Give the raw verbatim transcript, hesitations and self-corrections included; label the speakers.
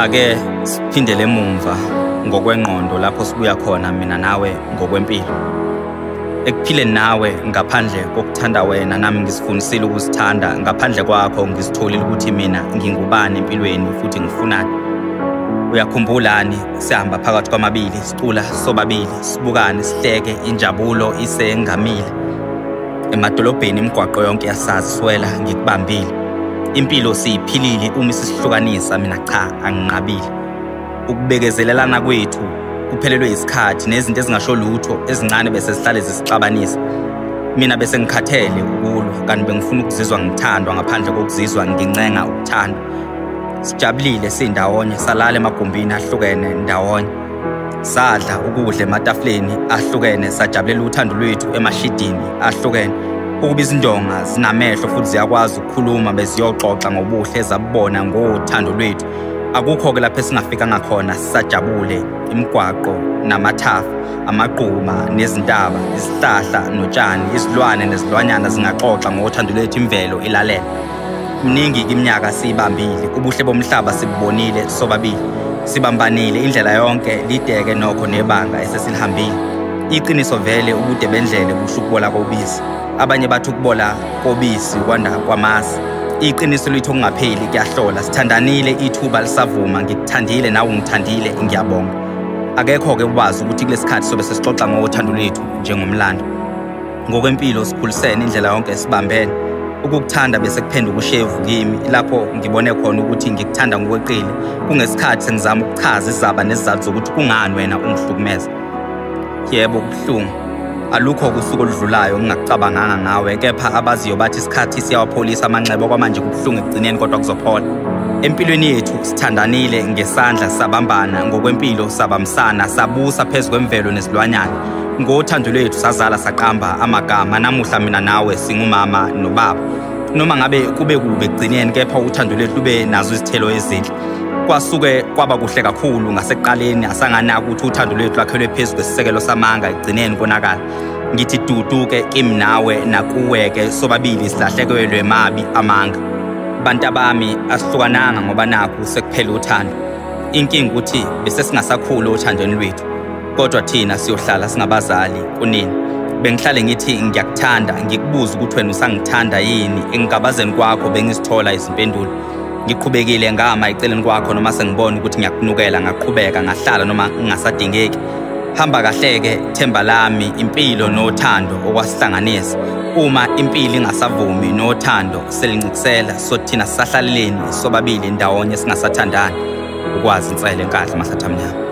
Speaker 1: Ake siphindele emumva ngokwengqondo lapho sibuya khona mina nawe ngokwempilo. Ekuphileni nawe ngaphandle kokuthanda wena nami ngisifundisile ukusithanda, ngaphandle kwakho ngisitholile ukuthi mina ngingubani empilweni futhi ngifunani. Uyakhumbulani sihamba phakathi kwamabili, sicula sobabili, sibukane, sihleke, injabulo isengamile. Emadolobheni imigwaqo yonke yasazi swela ngikubambile. Impilo siyiphilile uma sisihlukanisa, mina cha anginqabile. Ukubekezelelana kwethu kuphelelwe isikhathi nezinto ezingasho lutho ezincane bese sihlale zisixabanisa. Mina bese ngikhathele ukulwa kanti bengifuna ukuzizwa ngithandwa ngaphandle kokuzizwa ngincenga ukuthanda. Sijabulile sindawonye, salala emagumbini ahlukene ndawonye. Sadla ukudla ematafuleni ahlukene, sajabulela uthando lwethu emashidini ahlukene. Ukuba izindonga zinamehlo futhi ziyakwazi ukukhuluma beziyoxoxa ngobuhle ezabubona ngothando lwethu. Akukho-ke lapho esingafika ngakhona sisajabule, imigwaqo namathafa, amaqhuma nezintaba, izihlahla notshani, izilwane nezilwanyana zingaxoxa ngothando lwethu, imvelo ilalela. Mningi-ke iminyaka siyibambile, ubuhle bomhlaba sibubonile sobabili. Sibambanile indlela yonke, lideke nokho nebanga esesilihambile. Iqiniso vele ubude bendlele busho ukubola kobisi. Abanye bathi ukubola kobisi kwanda kwamasi. Iqiniso litho kungapheli kuyahlola. Sithandanile ithuba lisavuma, ngikuthandile nawe ungithandile, ngiyabonga. Akekho-ke ubazi ukuthi kulesikhathi sobe sesixoxa ngothando lwethu njengomlando. Ngokwempilo sikhulisene indlela yonke esibambene. Ukukuthanda bese kuphenduka ushevu kimi, lapho ngibone khona ukuthi ngikuthanda ngokweqile. Kungesikhathi sengizama ukuchaza izaba nezizathu zokuthi kungani wena ungihlukumeza. Yebo kubuhlungu. Alukho kusuku oludlulayo ngingakucabanganga ngawe, kepha abaziyo bathi isikhathi siyawapholisa amanxeba kwamanje kubuhlungu ekugcineni kodwa kuzophola. Empilweni yethu sithandanile ngesandla, sabambana ngokwempilo, sabamsana, sabusa phezu kwemvelo nezilwanyana. Ngothando lwethu sazala saqamba amagama, namuhla mina nawe singumama nobaba. Noma ngabe kube kube ekugcineni, kepha uthando lwethu lube nazo izithelo ezinhle. Kwasuke kwaba kuhle kakhulu ngasekuqaleni, asanganaka ukuthi uthando lwethu lwakhelwe phezu kwesisekelo samanga, ekugcineni konakala. Ngithi duduke kimi nawe nakuweke, sobabili silahlekelwe mabi amanga. Bantu bami asihlukananga ngoba nakho sekuphela uthando. Inkinga ukuthi bese singasakhulu othandweni lwethu, kodwa thina siyohlala singabazali kunini. Bengihlale ngithi ngiyakuthanda, ngikubuza ukuthi wena usangithanda yini. Engikabazeni kwakho bengisithola izimpendulo. Ngiqhubekile ngama eceleni kwakho noma sengibona ukuthi ngiyakunukela, ngaqhubeka ngahlala noma ngingasadingeki. Hamba kahleke themba lami, impilo nothando okwasihlanganisa. Uma impilo ingasavumi nothando selincikisela, so thina sisahlaleleni sobabili ndawonye singasathandani. Ukwazi insele enkadla masathamnyama.